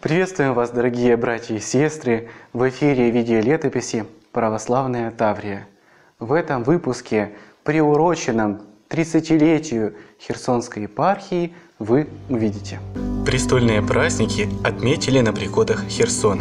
Приветствуем вас, дорогие братья и сестры! В эфире видеолетописи «Православная Таврия». В этом выпуске, приуроченном 30-летию Херсонской епархии, вы увидите. Престольные праздники отметили на приходах Херсона.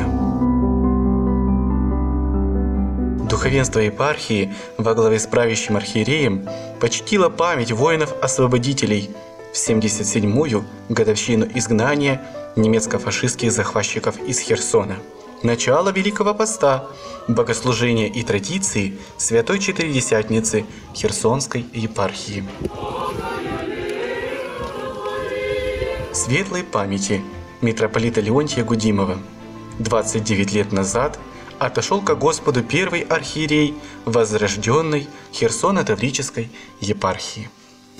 Духовенство епархии во главе с правящим архиереем почтило память воинов-освободителей в 77-ю годовщину изгнания немецко-фашистских захватчиков из Херсона. Начало Великого Поста, богослужения и традиции Святой Четыредесятницы Херсонской епархии. Светлой памяти митрополита Леонтия Гудимова. 29 лет назад отошел ко Господу первый архиерей возрожденной Херсоно-Таврической епархии.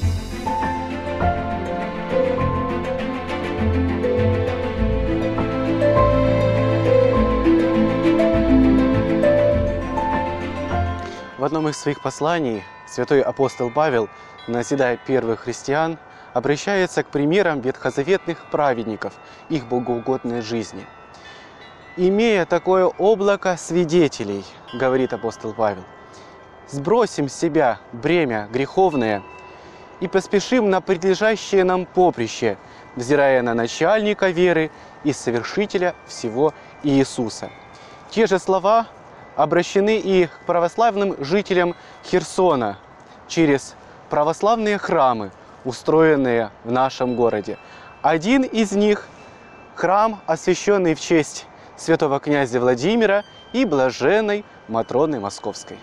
В одном из своих посланий святой апостол Павел, назидая первых христиан, обращается к примерам ветхозаветных праведников, их богоугодной жизни. «Имея такое облако свидетелей, — говорит апостол Павел, — сбросим с себя бремя греховное и поспешим на предлежащее нам поприще, взирая на начальника веры и совершителя всего Иисуса». Те же слова обращены и к православным жителям Херсона через православные храмы, устроенные в нашем городе. Один из них – храм, освященный в честь святого князя Владимира и блаженной Матроны Московской.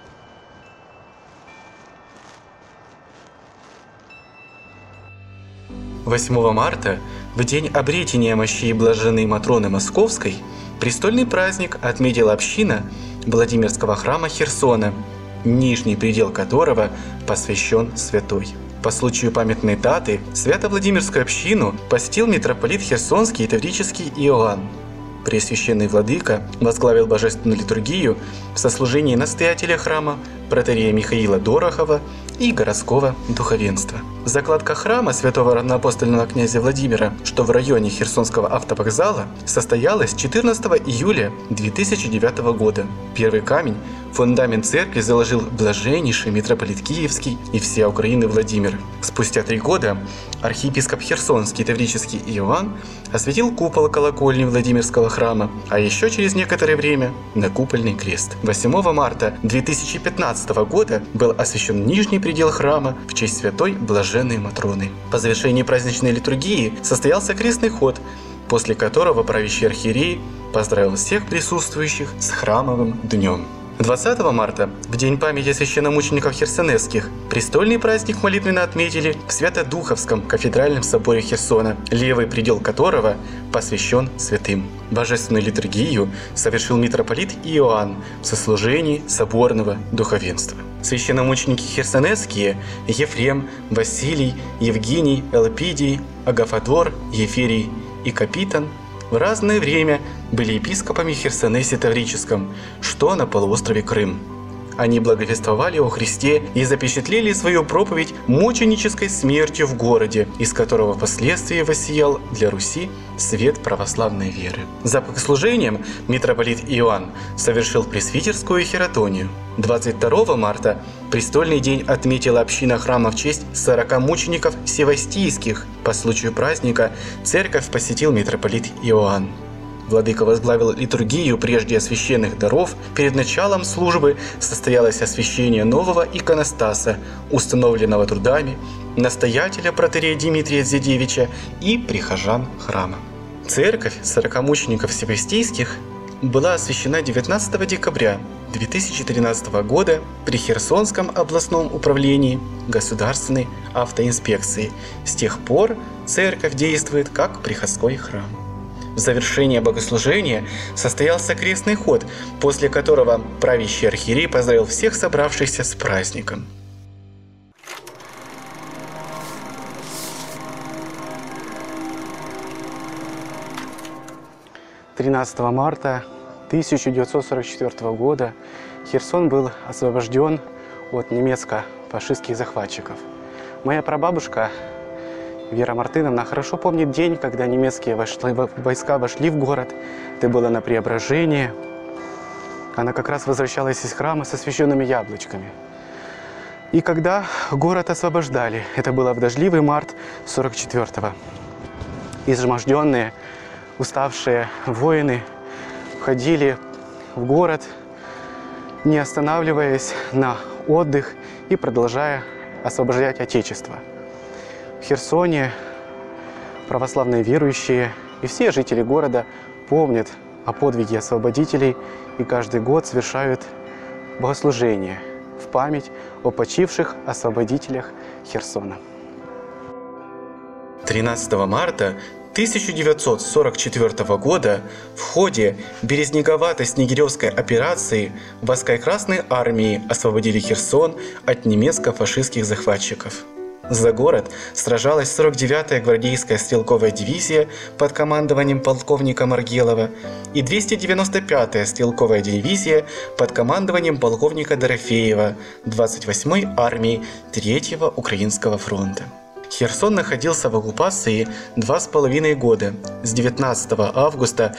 – 8 марта, в день обретения мощей блаженной Матроны Московской, престольный праздник отметила община Владимирского храма Херсона, нижний предел которого посвящен святой. По случаю памятной даты Свято-Владимирскую общину посетил митрополит Херсонский и Таврический Иоанн. Пресвященный владыка возглавил божественную литургию в сослужении настоятеля храма протоиерея Михаила Дорохова и городского духовенства. Закладка храма святого равноапостольного князя Владимира, что в районе Херсонского автовокзала, состоялась 14 июля 2009 года. Первый камень, фундамент церкви, заложил блаженнейший митрополит Киевский и всея Украины Владимир. Спустя 3 года архиепископ Херсонский и Таврический Иоанн осветил купол колокольни Владимирского храма, а еще через некоторое время накупольный крест. 8 марта 2015 года был освящен нижний предел храма в честь святой блаженной Матроны. По завершении праздничной литургии состоялся крестный ход, после которого правящий архиерей поздравил всех присутствующих с храмовым днем. 20 марта, в день памяти священномучеников херсонесских, престольный праздник молитвенно отметили в Свято-Духовском кафедральном соборе Херсона, левый предел которого посвящен святым. Божественную литургию совершил митрополит Иоанн в сослужении соборного духовенства. Священномученики херсонесские Ефрем, Василий, Евгений, Элпидий, Агафодор, Еферий и Капитан в разное время были епископами в Херсонесе Таврическом, что на полуострове Крым. Они благовествовали о Христе и запечатлели свою проповедь мученической смертью в городе, из которого впоследствии воссиял для Руси свет православной веры. За богослужением митрополит Иоанн совершил пресвитерскую хератонию. 22 марта престольный день отметила община храма в честь 40 мучеников севастийских. По случаю праздника церковь посетил митрополит Иоанн. Владыка возглавил литургию прежде освященных даров. Перед началом службы состоялось освящение нового иконостаса, установленного трудами настоятеля протоиерея Дмитрия Дзедевича и прихожан храма. Церковь 40 мучеников севастийских была освящена 19 декабря 2013 года при Херсонском областном управлении Государственной автоинспекции. С тех пор церковь действует как приходской храм. В завершение богослужения состоялся крестный ход, после которого правящий архиерей поздравил всех собравшихся с праздником. – 13 марта 1944 года Херсон был освобожден от немецко-фашистских захватчиков. Моя прабабушка Вера Мартыновна хорошо помнит день, когда немецкие войска вошли в город. Это было на Преображении. Она как раз возвращалась из храма со священными яблочками. И когда город освобождали, это было в дождливый март 44-го, изможденные, уставшие воины входили в город, не останавливаясь на отдых и продолжая освобождать Отечество. В Херсоне православные верующие и все жители города помнят о подвиге освободителей и каждый год совершают богослужение в память о почивших освободителях Херсона. 13 марта 1944 года в ходе Березняковато-Снегиревской операции войска Красной Армии освободили Херсон от немецко-фашистских захватчиков. За город сражалась 49-я гвардейская стрелковая дивизия под командованием полковника Маргелова и 295-я стрелковая дивизия под командованием полковника Дорофеева 28-й армии 3-го Украинского фронта. Херсон находился в оккупации 2,5 года, с 19 августа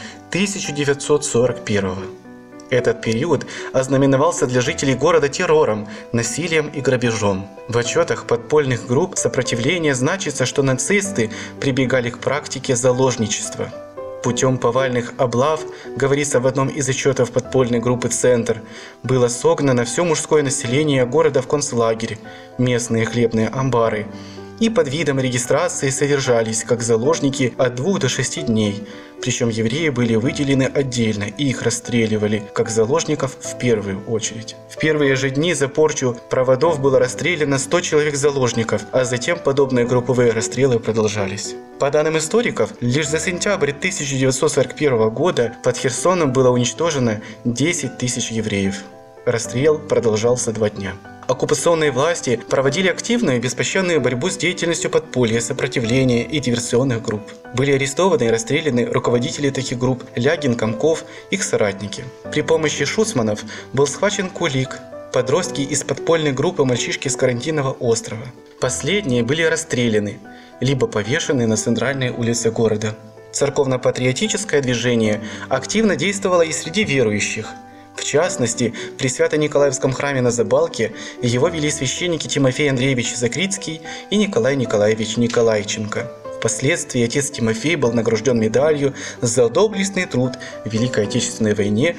1941 года. Этот период ознаменовался для жителей города террором, насилием и грабежом. В отчетах подпольных групп сопротивления значится, что нацисты прибегали к практике заложничества. Путем повальных облав, говорится в одном из отчетов подпольной группы «Центр», было согнано все мужское население города в концлагерь, местные хлебные амбары, и под видом регистрации содержались как заложники от 2 до 6 дней. Причем евреи были выделены отдельно и их расстреливали как заложников в первую очередь. В первые же дни за порчу проводов было расстреляно 100 человек-заложников, а затем подобные групповые расстрелы продолжались. По данным историков, лишь за сентябрь 1941 года под Херсоном было уничтожено 10 тысяч евреев. Расстрел продолжался 2 дня. Оккупационные власти проводили активную и беспощадную борьбу с деятельностью подполья, сопротивления и диверсионных групп. Были арестованы и расстреляны руководители таких групп Лягин, Комков, их соратники. При помощи шуцманов был схвачен Кулик, подростки из подпольной группы «Мальчишки с Карантинного острова». Последние были расстреляны, либо повешены на центральной улице города. Церковно-патриотическое движение активно действовало и среди верующих. В частности, при Свято-Николаевском храме на Забалке его вели священники Тимофей Андреевич Закрицкий и Николай Николаевич Николайченко. Впоследствии отец Тимофей был награжден медалью за доблестный труд в Великой Отечественной войне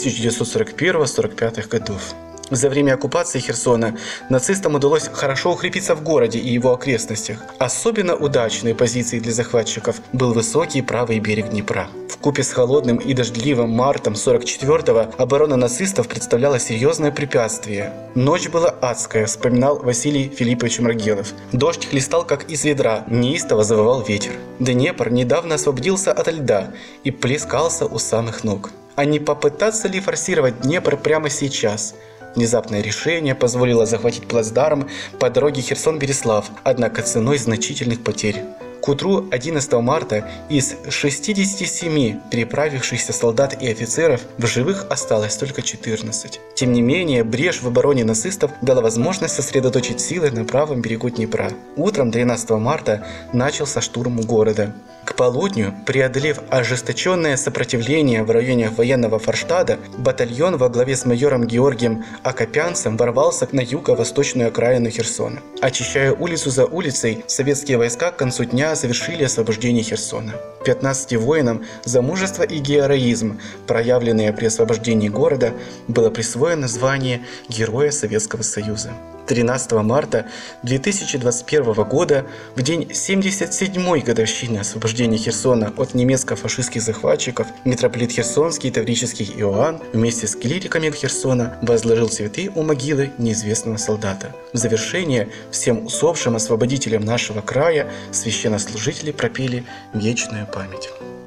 1941-1945 годов. За время оккупации Херсона нацистам удалось хорошо укрепиться в городе и его окрестностях. Особенно удачной позицией для захватчиков был высокий правый берег Днепра. Вкупе с холодным и дождливым мартом 1944-го оборона нацистов представляла серьезное препятствие. Ночь была адская, вспоминал Василий Филиппович Маргелов. Дождь хлестал как из ведра, неистово завывал ветер. Днепр недавно освободился ото льда и плескался у самых ног. А не попытаться ли форсировать Днепр прямо сейчас? Внезапное решение позволило захватить плацдарм по дороге Херсон-Береслав, однако ценой значительных потерь. К утру 11 марта из 67 переправившихся солдат и офицеров в живых осталось только 14. Тем не менее, брешь в обороне нацистов дала возможность сосредоточить силы на правом берегу Днепра. Утром 13 марта начался штурм города. К полудню, преодолев ожесточенное сопротивление в районе военного Форштада, батальон во главе с майором Георгием Акопянцем ворвался на юго-восточную окраину Херсона. Очищая улицу за улицей, советские войска к концу дня завершили освобождение Херсона. 15 воинам за мужество и героизм, проявленные при освобождении города, было присвоено звание Героя Советского Союза. 13 марта 2021 года, в день 77-й годовщины освобождения Херсона от немецко-фашистских захватчиков, митрополит Херсонский и Таврический Иоанн вместе с клириками Херсона возложил цветы у могилы неизвестного солдата. В завершение всем усопшим освободителям нашего края священнослужители пропели вечную память.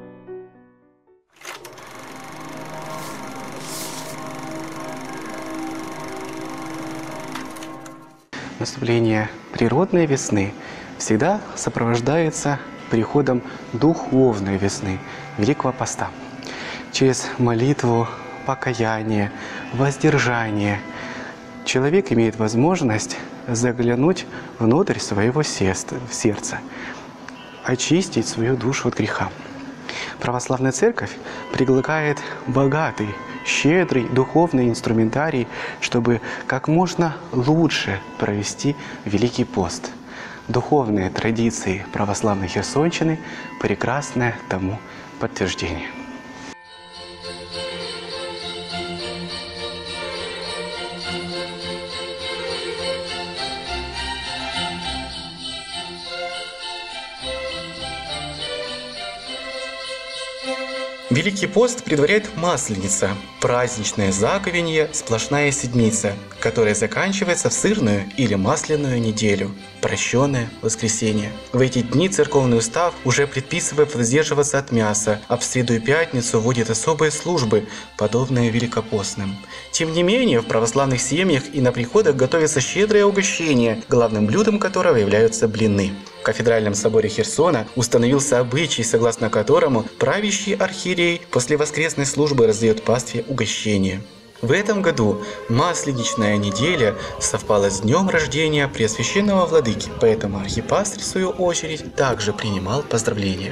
Наступление природной весны всегда сопровождается приходом духовной весны, Великого Поста. Через молитву, покаяние, воздержание человек имеет возможность заглянуть внутрь своего сердца очистить свою душу от греха. Православная церковь предлагает богатый, щедрый духовный инструментарий, чтобы как можно лучше провести Великий пост. Духовные традиции православной Херсонщины – прекрасное тому подтверждение. Великий пост предваряет Масленица, праздничное заговенье, сплошная седмица, которая заканчивается в сырную или масляную неделю, прощенное воскресенье. В эти дни церковный устав уже предписывает воздерживаться от мяса, а в среду и пятницу вводит особые службы, подобные великопостным. Тем не менее, в православных семьях и на приходах готовится щедрое угощение, главным блюдом которого являются блины. В кафедральном соборе Херсона установился обычай, согласно которому правящий архиерей после воскресной службы раздает пастве угощение. В этом году Масленичная неделя совпала с днем рождения Преосвященного Владыки, поэтому архипастырь, в свою очередь, также принимал поздравления.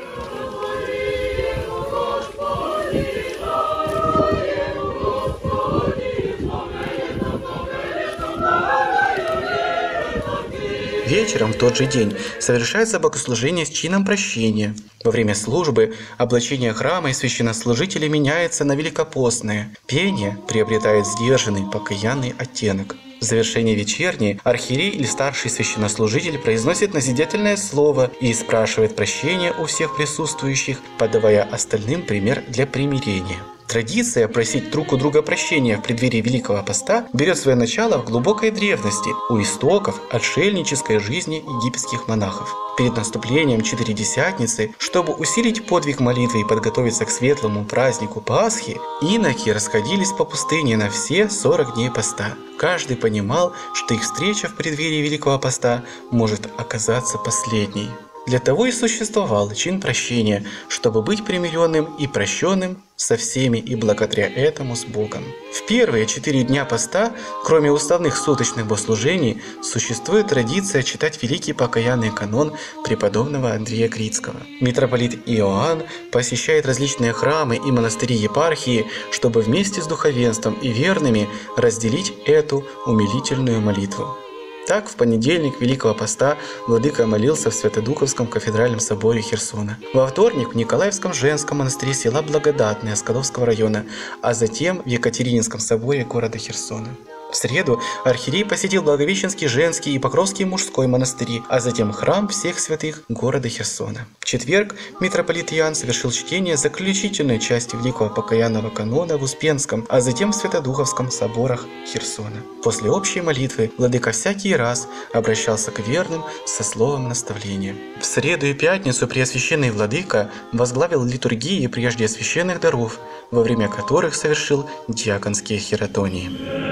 Вечером в тот же день совершается богослужение с чином прощения. Во время службы облачение храма и священнослужителей меняется на великопостное. Пение приобретает сдержанный, покаянный оттенок. В завершении вечерней архиерей или старший священнослужитель произносит назидательное слово и спрашивает прощения у всех присутствующих, подавая остальным пример для примирения. Традиция просить друг у друга прощения в преддверии Великого Поста берет свое начало в глубокой древности, у истоков отшельнической жизни египетских монахов. Перед наступлением Четыредесятницы, чтобы усилить подвиг молитвы и подготовиться к светлому празднику Пасхи, иноки расходились по пустыне на все 40 дней поста. Каждый понимал, что их встреча в преддверии Великого Поста может оказаться последней. Для того и существовал чин прощения, чтобы быть примиренным и прощенным со всеми и благодаря этому с Богом. В первые 4 дня поста, кроме уставных суточных богослужений, существует традиция читать великий покаянный канон преподобного Андрея Критского. Митрополит Иоанн посещает различные храмы и монастыри епархии, чтобы вместе с духовенством и верными разделить эту умилительную молитву. Так, в понедельник Великого Поста владыка молился в Святодуховском кафедральном соборе Херсона. Во вторник в Николаевском женском монастыре села Благодатное Скадовского района, а затем в Екатерининском соборе города Херсона. В среду архиерей посетил Благовещенский женский и Покровский мужской монастыри, а затем храм всех святых города Херсона. В четверг митрополит Иоанн совершил чтение заключительной части Великого покаянного канона в Успенском, а затем в Святодуховском соборах Херсона. После общей молитвы владыка всякий раз обращался к верным со словом наставления. В среду и пятницу преосвященный владыка возглавил литургии прежде священных даров, во время которых совершил диаконские хиротонии.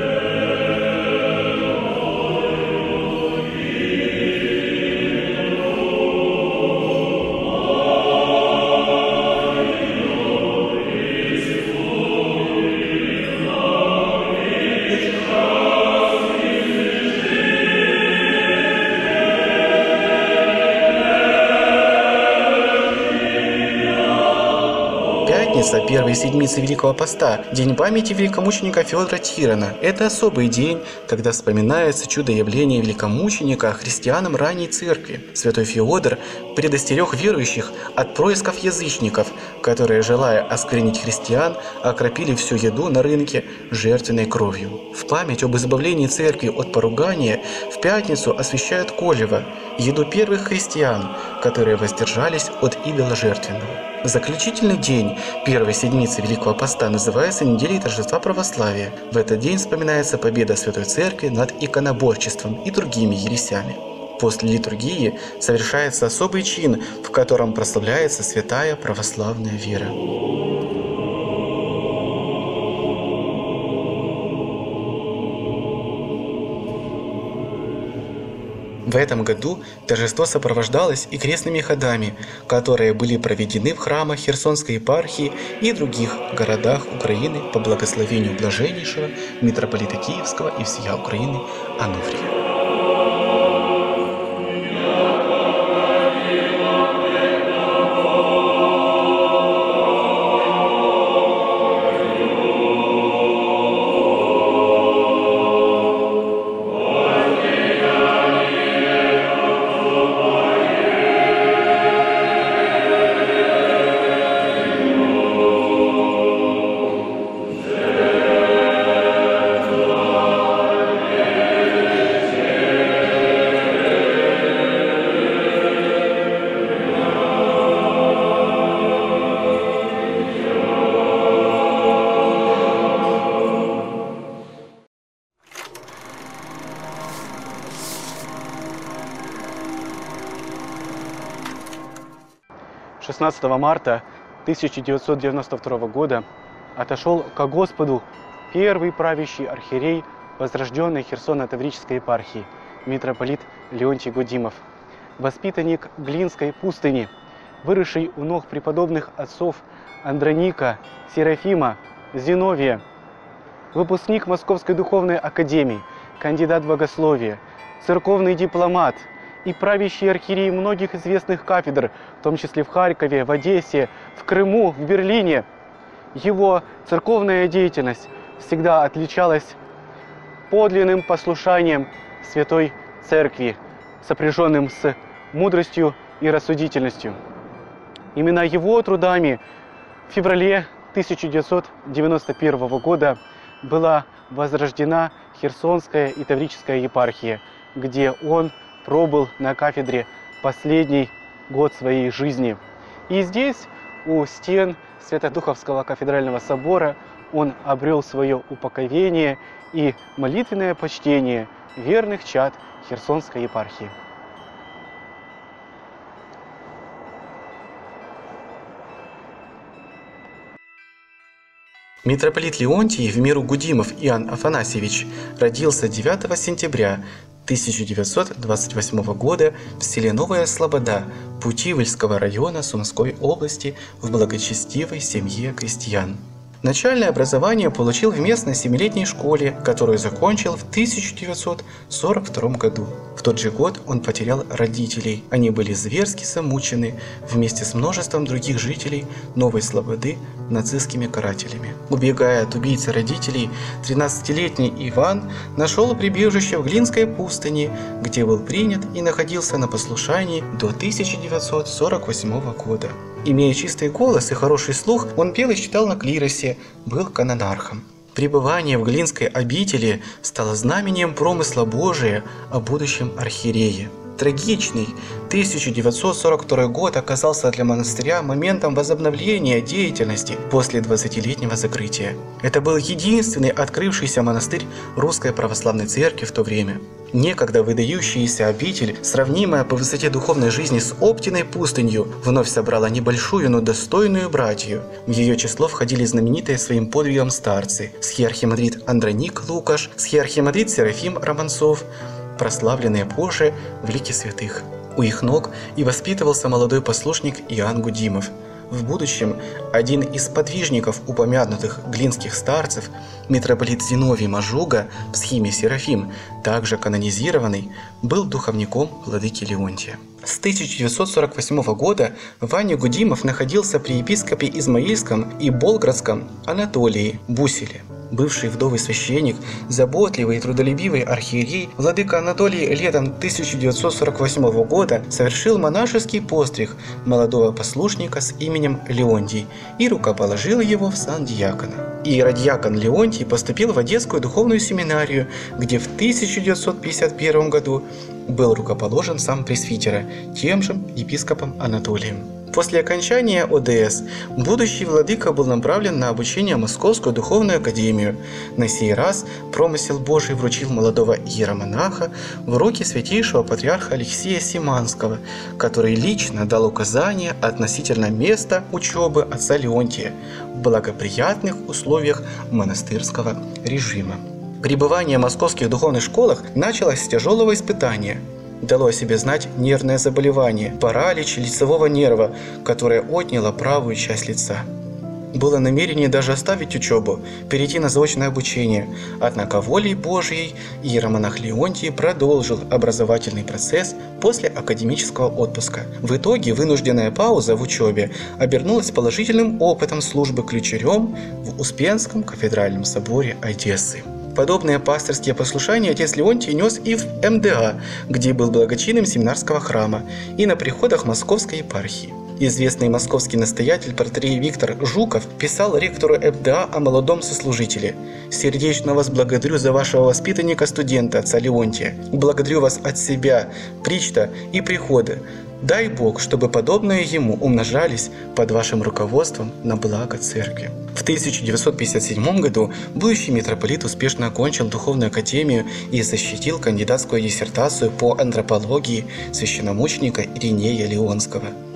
Первой седмицы Великого Поста, день памяти великомученика Феодора Тирона. Это особый день, когда вспоминается чудо явления великомученика христианам ранней церкви. Святой Феодор предостерег верующих от происков язычников, которые, желая осквернить христиан, окропили всю еду на рынке жертвенной кровью. В память об избавлении церкви от поругания в пятницу освящают колево, еду первых христиан, которые воздержались от идоложертвенного. Заключительный день первой седмицы Великого Поста называется неделей торжества православия. В этот день вспоминается победа Святой Церкви над иконоборчеством и другими ересями. После литургии совершается особый чин, в котором прославляется святая православная вера. В этом году торжество сопровождалось и крестными ходами, которые были проведены в храмах Херсонской епархии и других городах Украины по благословению блаженнейшего митрополита Киевского и всея Украины Ануфрия. 16 марта 1992 года отошел ко Господу первый правящий архиерей возрожденной Херсоно-Таврической епархии, митрополит Леонтий Гудимов, воспитанник Глинской пустыни, выросший у ног преподобных отцов Андроника, Серафима, Зиновия, выпускник Московской духовной академии, кандидат богословия, церковный дипломат и правящий архиерей многих известных кафедр, в том числе в Харькове, в Одессе, в Крыму, в Берлине. Его церковная деятельность всегда отличалась подлинным послушанием Святой Церкви, сопряженным с мудростью и рассудительностью. Именно его трудами в феврале 1991 года была возрождена Херсонская и Таврическая епархия, где он пробыл на кафедре последний год своей жизни. И здесь, у стен Свято-Духовского кафедрального собора, он обрел свое упокоение и молитвенное почтение верных чад Херсонской епархии. Митрополит Леонтий в меру Гудимов Иоанн Афанасьевич родился 9 сентября 1928 года в селе Новая Слобода Путивльского района Сумской области в благочестивой семье крестьян. Начальное образование получил в местной 7-летней школе, которую закончил в 1942 году. В тот же год он потерял родителей. Они были зверски замучены вместе с множеством других жителей Новой Слободы нацистскими карателями. Убегая от убийцы родителей, 13-летний Иван нашел прибежище в Глинской пустыне, где был принят и находился на послушании до 1948 года. Имея чистый голос и хороший слух, он пел и читал на клиросе, был канонархом. Пребывание в Глинской обители стало знамением промысла Божия о будущем архиерее. Трагичный 1942 год оказался для монастыря моментом возобновления деятельности после 20-летнего закрытия. Это был единственный открывшийся монастырь Русской Православной Церкви в то время. Некогда выдающаяся обитель, сравнимая по высоте духовной жизни с Оптиной пустынью, вновь собрала небольшую, но достойную братью. В ее число входили знаменитые своим подвигом старцы: схиархимандрит Андроник Лукаш, схиархимандрит Серафим Романцов, прославленные позже в лике святых. У их ног и воспитывался молодой послушник Иоанн Гудимов. В будущем один из подвижников упомянутых глинских старцев, митрополит Зиновий Мажуга в схиме Серафим, также канонизированный, был духовником владыки Леонтия. С 1948 года Ваня Гудимов находился при епископе Измаильском и Болградском Анатолии Буселе. Бывший вдовый священник, заботливый и трудолюбивый архиерей, владыка Анатолий летом 1948 года совершил монашеский постриг молодого послушника с именем Леонтий и рукоположил его в сан диакона. Иеродиакон Леонтий поступил в Одесскую духовную семинарию, где в 1951 году был рукоположен сам пресвитера, тем же епископом Анатолием. После окончания ОДС будущий владыка был направлен на обучение в Московскую духовную академию. На сей раз промысел Божий вручил молодого иеромонаха в руки святейшего патриарха Алексия Симанского, который лично дал указания относительно места учебы отца Леонтия в благоприятных условиях монастырского режима. Пребывание в московских духовных школах началось с тяжелого испытания. Дало о себе знать нервное заболевание, паралич лицевого нерва, которое отняло правую часть лица. Было намерение даже оставить учебу, перейти на заочное обучение, однако волей Божьей иеромонах Леонтий продолжил образовательный процесс после академического отпуска. В итоге вынужденная пауза в учебе обернулась положительным опытом службы ключарем в Успенском кафедральном соборе Одессы. Подобные пастырские послушания отец Леонтий нес и в МДА, где был благочинным семинарского храма, и на приходах Московской епархии. Известный московский настоятель протоиерей Виктор Жуков писал ректору МДА о молодом сослужителе: «Сердечно вас благодарю за вашего воспитанника-студента, отца Леонтия. Благодарю вас от себя, причта и прихода. Дай Бог, чтобы подобные ему умножались под вашим руководством на благо церкви». В 1957 году будущий митрополит успешно окончил духовную академию и защитил кандидатскую диссертацию по антропологии священномученика Иринея Леонского.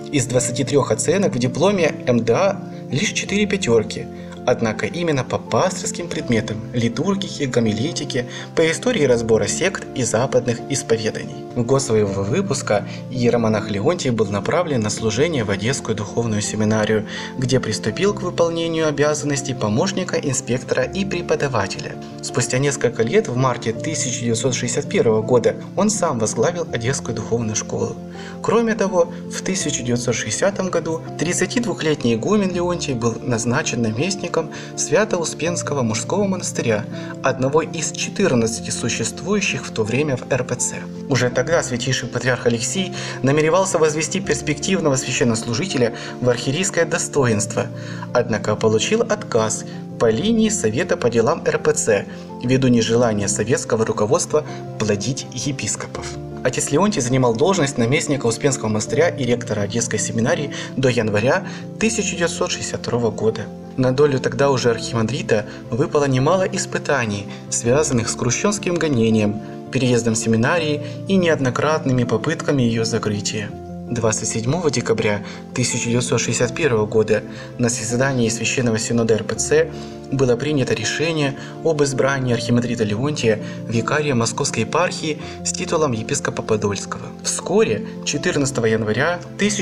Из 23 оценок в дипломе МДА лишь 4 пятерки. Однако именно по пастырским предметам – литургике, гомилетике, по истории разбора сект и западных исповеданий. В год своего выпуска иеромонах Леонтий был направлен на служение в Одесскую духовную семинарию, где приступил к выполнению обязанностей помощника инспектора и преподавателя. Спустя несколько лет, в марте 1961 года, он сам возглавил Одесскую духовную школу. Кроме того, в 1960 году 32-летний игумен Леонтий был назначен наместником Свято-Успенского мужского монастыря, одного из 14 существующих в то время в РПЦ. Уже тогда святейший патриарх Алексий намеревался возвести перспективного священнослужителя в архиерейское достоинство, однако получил отказ по линии Совета по делам РПЦ ввиду нежелания советского руководства плодить епископов. Отец Леонтий занимал должность наместника Успенского монастыря и ректора Одесской семинарии до января 1962 года. На долю тогда уже архимандрита выпало немало испытаний, связанных с крещенским гонением, переездом семинарии и неоднократными попытками ее закрытия. 27 декабря 1961 года на заседании Священного Синода РПЦ было принято решение об избрании архимандрита Леонтия викария Московской епархии с титулом епископа Подольского. Вскоре, 14 января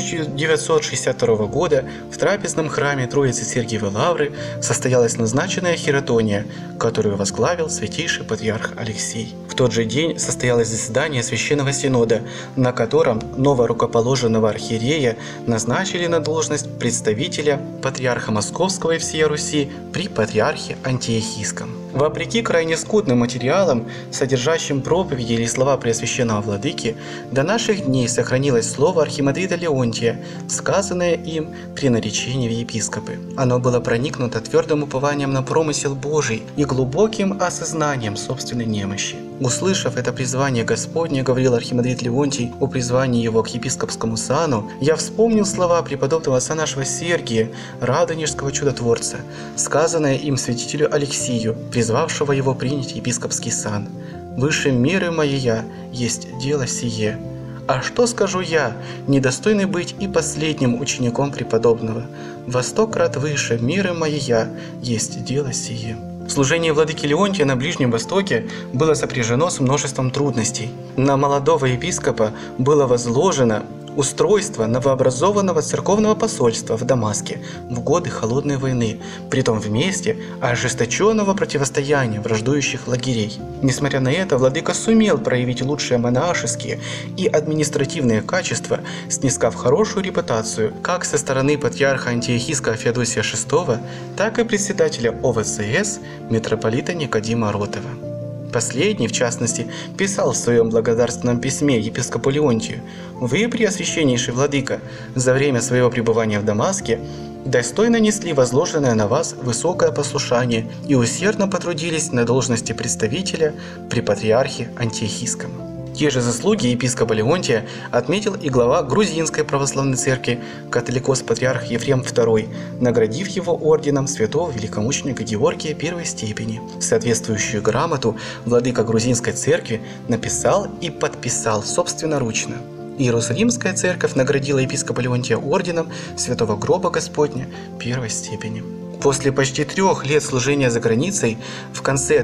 1962 года, в трапезном храме Троицы Сергиевой Лавры состоялась назначенная хиротония, которую возглавил святейший патриарх Алексий. В тот же день состоялось заседание Священного Синода, на котором новорукоположенного архиерея назначили на должность представителя патриарха Московского и всей Руси при патриархе Антиохийском. Вопреки крайне скудным материалам, содержащим проповеди или слова Преосвященного Владыки, до наших дней сохранилось слово архимандрита Леонтия, сказанное им при наречении в епископы. Оно было проникнуто твердым упованием на промысел Божий и глубоким осознанием собственной немощи. Услышав это призвание Господне, говорил архимандрит Леонтий о призвании его к епископскому сану, я вспомнил слова преподобного отца нашего Сергия, радонежского чудотворца, сказанное им святителю Алексию, призвавшего его принять епископский сан. «Выше меры моя есть дело сие. А что скажу я, недостойный быть и последним учеником преподобного? Во 100 крат выше меры моя есть дело сие». Служение владыки Леонтия на Ближнем Востоке было сопряжено с множеством трудностей. На молодого епископа было возложено устройство новообразованного церковного посольства в Дамаске в годы Холодной войны, притом в месте ожесточенного противостояния враждующих лагерей. Несмотря на это, владыка сумел проявить лучшие монашеские и административные качества, снискав хорошую репутацию как со стороны патриарха Антиохийского Феодосия VI, так и председателя ОВЦС митрополита Никодима Ротова. Последний, в частности, писал в своем благодарственном письме епископу Леонтию: «Вы, преосвященнейший владыка, за время своего пребывания в Дамаске достойно несли возложенное на вас высокое послушание и усердно потрудились на должности представителя при патриархе Антиохийском». Те же заслуги епископа Леонтия отметил и глава Грузинской православной церкви, католикос-патриарх Ефрем II, наградив его орденом святого великомученика Георгия первой степени. Соответствующую грамоту владыка Грузинской церкви написал и подписал собственноручно. Иерусалимская церковь наградила епископа Леонтия орденом Святого Гроба Господня первой степени. После почти 3 лет служения за границей в конце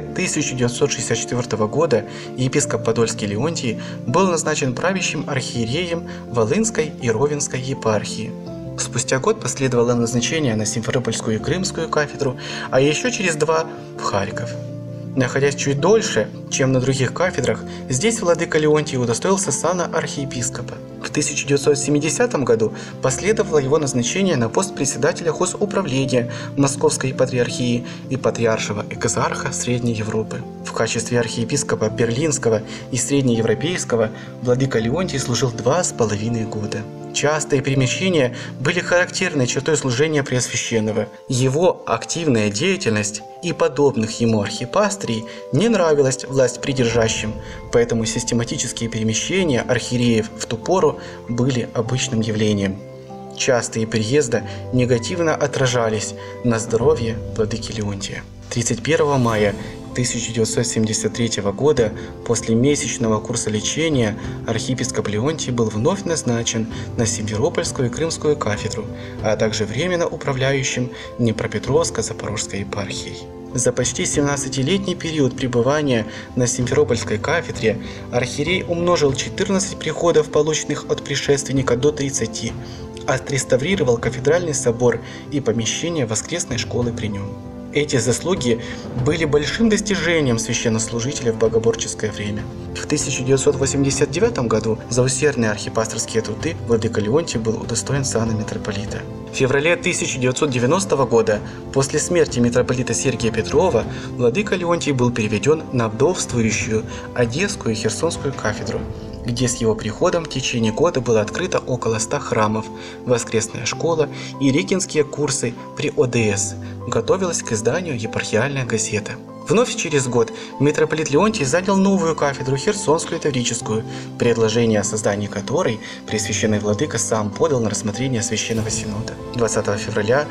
1964 года епископ Подольский Леонтий был назначен правящим архиереем Волынской и Ровенской епархии. Спустя год последовало назначение на Симферопольскую и Крымскую кафедру, а еще через 2 в Харьков. Находясь чуть дольше, чем на других кафедрах, здесь владыка Леонтий удостоился сана архиепископа. В 1970 году последовало его назначение на пост председателя хозуправления Московской патриархии и патриаршего экзарха Средней Европы. В качестве архиепископа Берлинского и Среднеевропейского владыка Леонтий служил 2,5 года. Частые перемещения были характерной чертой служения Преосвященного. Его активная деятельность и подобных ему архипастрий не нравилась власть придержащим, поэтому систематические перемещения архиереев в ту пору были обычным явлением. Частые переезды негативно отражались на здоровье владыки Леонтия. 31 мая 1973 года после месячного курса лечения архиепископ Леонтий был вновь назначен на Симферопольскую и Крымскую кафедру, а также временно управляющим Днепропетровско-Запорожской епархией. За почти 17-летний период пребывания на Симферопольской кафедре архиерей умножил 14 приходов, полученных от предшественника, до 30, отреставрировал кафедральный собор и помещение воскресной школы при нем. Эти заслуги были большим достижением священнослужителя в богоборческое время. В 1989 году за усердные архипасторские труды владыка Леонтий был удостоен сана митрополита. В феврале 1990 года, после смерти митрополита Сергия Петрова, владыка Леонтий был переведен на вдовствующую Одесскую и Херсонскую кафедру, где с его приходом в течение года было открыто около 100 храмов, воскресная школа и регенские курсы при ОДС. Готовилась к изданию епархиальная газета. Вновь через год митрополит Леонтий занял новую кафедру Херсонскую и Таврическую, предложение о создании которой Пресвященный владыка сам подал на рассмотрение Священного Синода. 20 февраля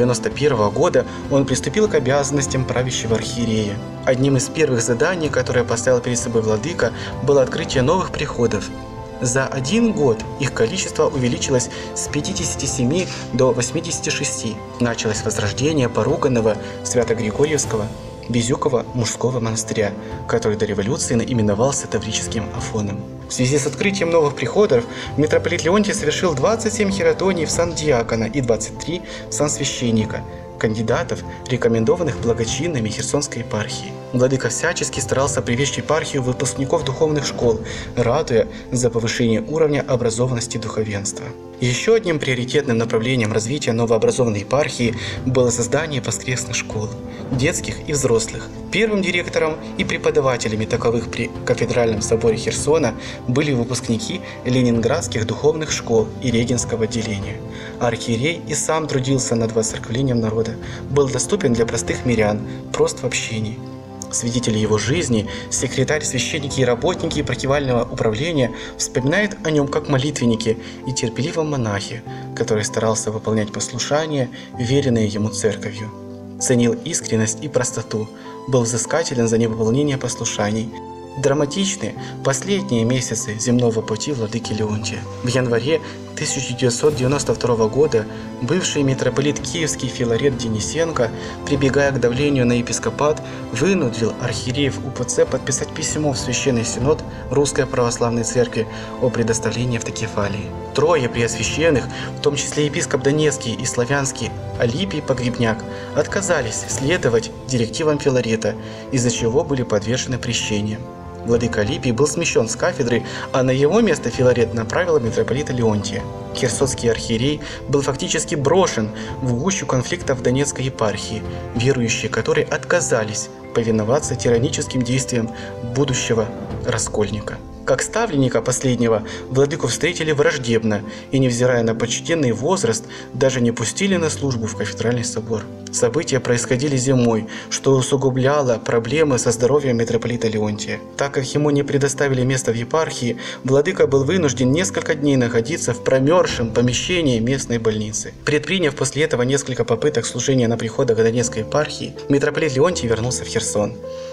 1991 года он приступил к обязанностям правящего архиерея. Одним из первых заданий, которое поставил перед собой владыка, было открытие новых приходов. За один год их количество увеличилось с 57 до 86. Началось возрождение поруганного Свято-Григорьевского Безюкова мужского монастыря, который до революции именовался Таврическим Афоном. В связи с открытием новых приходов митрополит Леонтий совершил 27 хератоний в сан диакона и 23 в сан священника, кандидатов, рекомендованных благочинными Херсонской епархии. Владыка всячески старался привлечь в епархию выпускников духовных школ, ратуя за повышение уровня образованности духовенства. Еще одним приоритетным направлением развития новообразованной епархии было создание воскресных школ, детских и взрослых. Первым директором и преподавателями таковых при кафедральном соборе Херсона были выпускники ленинградских духовных школ и регенского отделения. Архиерей и сам трудился над воцерквлением народа, был доступен для простых мирян, прост в общении. Свидетели его жизни, секретарь, священники и работники епархиального управления вспоминают о нем как молитвеннике и терпеливом монахе, который старался выполнять послушания, веренные ему церковью. Ценил искренность и простоту, был взыскателен за невыполнение послушаний. Драматичны последние месяцы земного пути владыки Леонтия. В январе 1992 года бывший митрополит Киевский Филарет Денисенко, прибегая к давлению на епископат, вынудил архиереев УПЦ подписать письмо в Священный Синод Русской Православной Церкви о предоставлении автокефалии. Трое преосвященных, в том числе епископ Донецкий и Славянский Алипий Погребняк, отказались следовать директивам Филарета, из-за чего были подвержены прещениям. Владыка Алипий был смещен с кафедры, а на его место Филарет направил митрополита Леонтия. Херсонский архиерей был фактически брошен в гущу конфликтов в Донецкой епархии, верующие которой отказались повиноваться тираническим действиям будущего раскольника. Как ставленника последнего, владыку встретили враждебно и, невзирая на почтенный возраст, даже не пустили на службу в кафедральный собор. События происходили зимой, что усугубляло проблемы со здоровьем митрополита Леонтия. Так как ему не предоставили место в епархии, владыка был вынужден несколько дней находиться в промерзшем помещении местной больницы. Предприняв после этого несколько попыток служения на приходах Донецкой епархии, митрополит Леонтий вернулся в Херсон.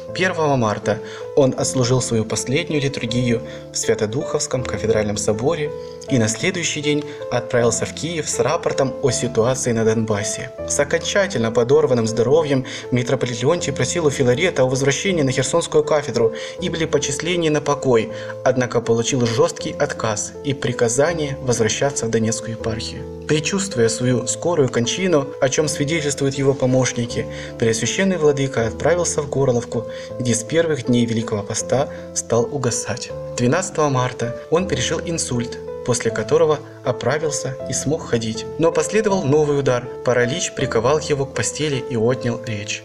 1 марта он отслужил свою последнюю литургию в Свято-Духовском кафедральном соборе и на следующий день отправился в Киев с рапортом о ситуации на Донбассе. С окончательно подорванным здоровьем митрополит Леонтий просил у Филарета о возвращении на Херсонскую кафедру и были почисления на покой, однако получил жесткий отказ и приказание возвращаться в Донецкую епархию. Предчувствуя свою скорую кончину, о чем свидетельствуют его помощники, Преосвященный владыка отправился в Горловку, где с первых дней Великого Поста стал угасать. 12 марта он пережил инсульт, после которого оправился и смог ходить. Но последовал новый удар. Паралич приковал его к постели и отнял речь.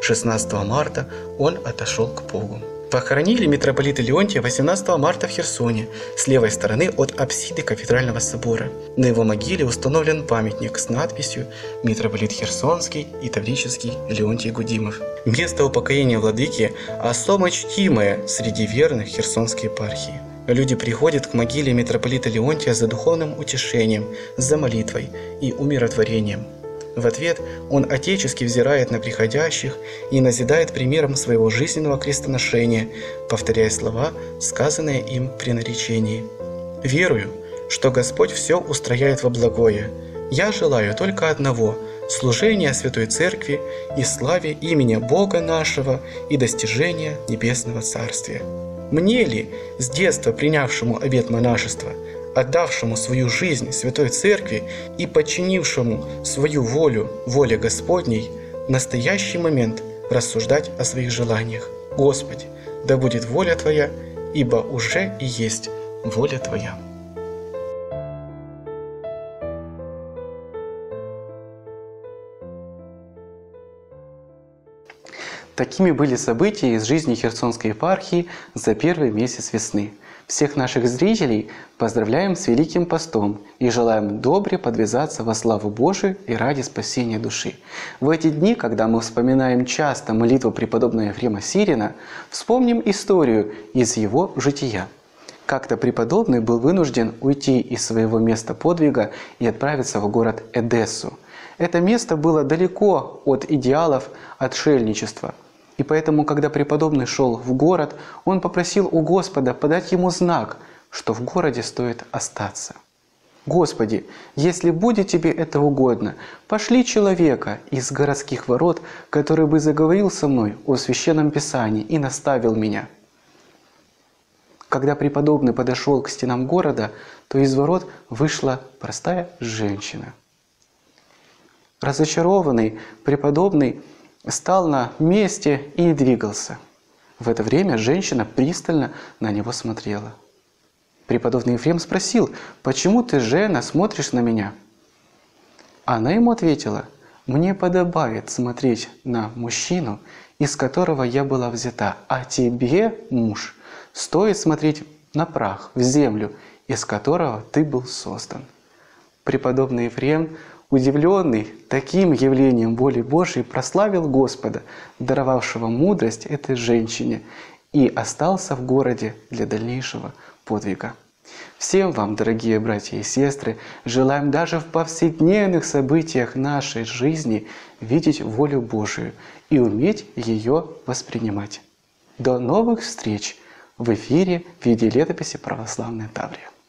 16 марта он отошел к Богу. Похоронили митрополита Леонтия 18 марта в Херсоне, с левой стороны от апсиды кафедрального собора. На его могиле установлен памятник с надписью «Митрополит Херсонский и Таврический Леонтий Гудимов». Место упокоения владыки особо чтимое среди верных Херсонской епархии. Люди приходят к могиле митрополита Леонтия за духовным утешением, за молитвой и умиротворением. В ответ он отечески взирает на приходящих и назидает примером своего жизненного крестоношения, повторяя слова, сказанные им при наречении. «Верую, что Господь все устрояет во благое. Я желаю только одного – служения Святой Церкви и славе имени Бога нашего и достижения Небесного Царствия. Мне ли, с детства принявшему обет монашества, отдавшему свою жизнь Святой Церкви и подчинившему свою волю воле Господней, в настоящий момент рассуждать о своих желаниях? Господи, да будет воля Твоя, ибо уже и есть воля Твоя». Такими были события из жизни Херсонской епархии за первый месяц весны. Всех наших зрителей поздравляем с Великим Постом и желаем добре подвязаться во славу Божию и ради спасения души. В эти дни, когда мы вспоминаем часто молитву преподобного Ефрема Сирина, вспомним историю из его жития. Как-то преподобный был вынужден уйти из своего места подвига и отправиться в город Эдессу. Это место было далеко от идеалов отшельничества. И поэтому, когда преподобный шел в город, он попросил у Господа подать ему знак, что в городе стоит остаться. «Господи, если будет тебе это угодно, пошли человека из городских ворот, который бы заговорил со мной о Священном Писании и наставил меня». Когда преподобный подошел к стенам города, то из ворот вышла простая женщина. Разочарованный преподобный стал на месте и не двигался. В это время женщина пристально на него смотрела. Преподобный Ефрем спросил: «Почему ты, жена, смотришь на меня?» Она ему ответила: «Мне подобает смотреть на мужчину, из которого я была взята, а тебе, муж, стоит смотреть на прах, в землю, из которого ты был создан». Преподобный Ефрем, удивленный таким явлением воли Божией, прославил Господа, даровавшего мудрость этой женщине, и остался в городе для дальнейшего подвига. Всем вам, дорогие братья и сестры, желаем даже в повседневных событиях нашей жизни видеть волю Божию и уметь ее воспринимать. До новых встреч в эфире в виде летописи Православной Таврии.